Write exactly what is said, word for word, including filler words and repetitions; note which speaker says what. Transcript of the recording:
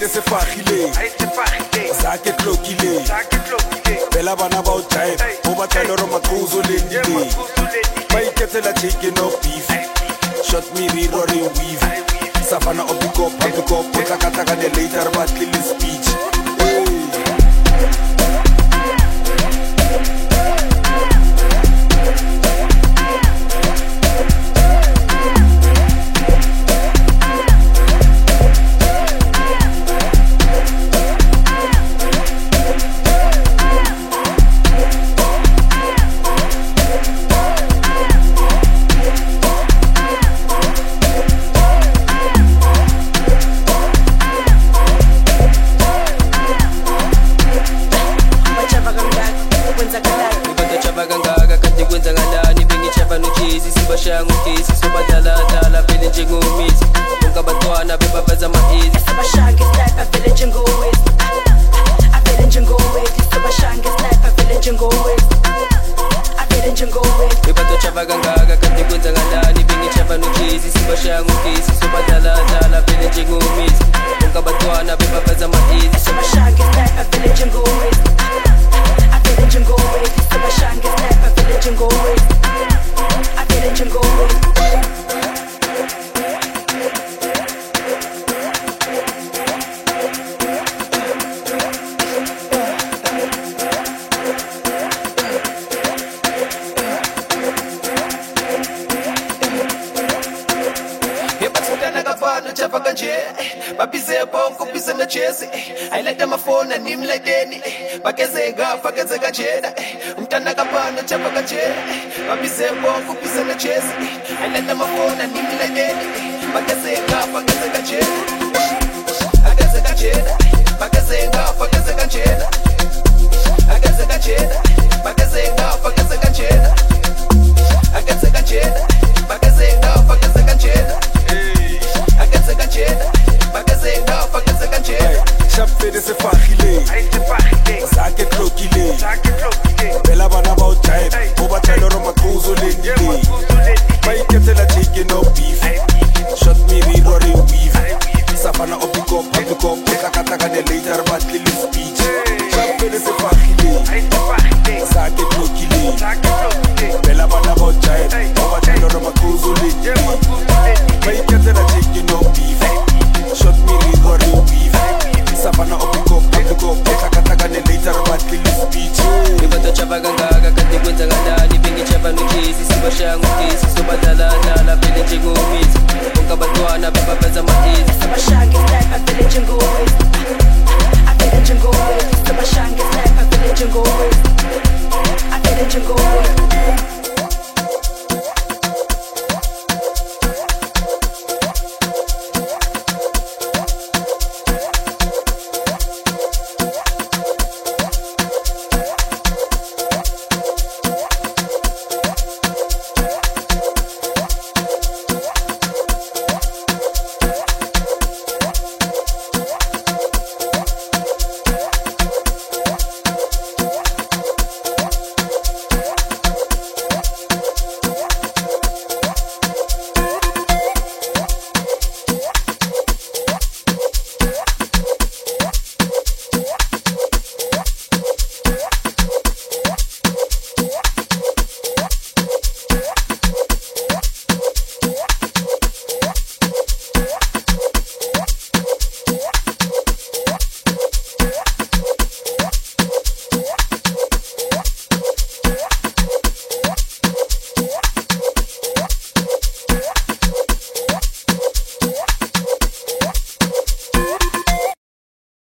Speaker 1: fede se fagile zake tlokile bela bana ba o jive o batla le ro makuzo le ndile ba iketsela chicken of beef shot me riro re weave savana opiko papiko potla ka taka ne later ba tlile speech
Speaker 2: Sibashaya ngukisi sobadala dala vele njengomisi bonke abantwana bebabaza ama-easy
Speaker 3: Sibashaya nge-sniper vele njengowezi avele njengowezi Sibashaya nge-sniper vele njengowezi avele njengowezi
Speaker 2: bebatochava kangaka kanti kwenzakalani bengichava nokhizi sibashaya ngukisi sobadala dala vele njengomisi bonke abantwana bebabaza ama-easy
Speaker 3: Sibashaya nge-sniper vele njengowezi avele njengowezi Sibashaya nge-sniper vele njengowezi avele njengowezi
Speaker 2: Chapa kanje babise bonko bise na chesi I like them phone and him like Danny bageze ngafa geze kajeda umntana kabana chapa kanje babise bonko bise na chesi I like them phone and him like Danny bageze ngafa geze kajeda ageze kajeda bageze ngafa geze kajeda ageze kajeda bageze ngafa geze kajeda ageze kajeda bageze ngafa geze kajeda
Speaker 1: Shap fede se fagile zake tlokile bela bana ba o jive o batla le ro makuzo le ndile ba iketsela chicken of beef shot me riro re weave savana opiko papiko potla ka taka ne later ba tlile speech shap fede se fagile zake tlokile bela bana ba o jive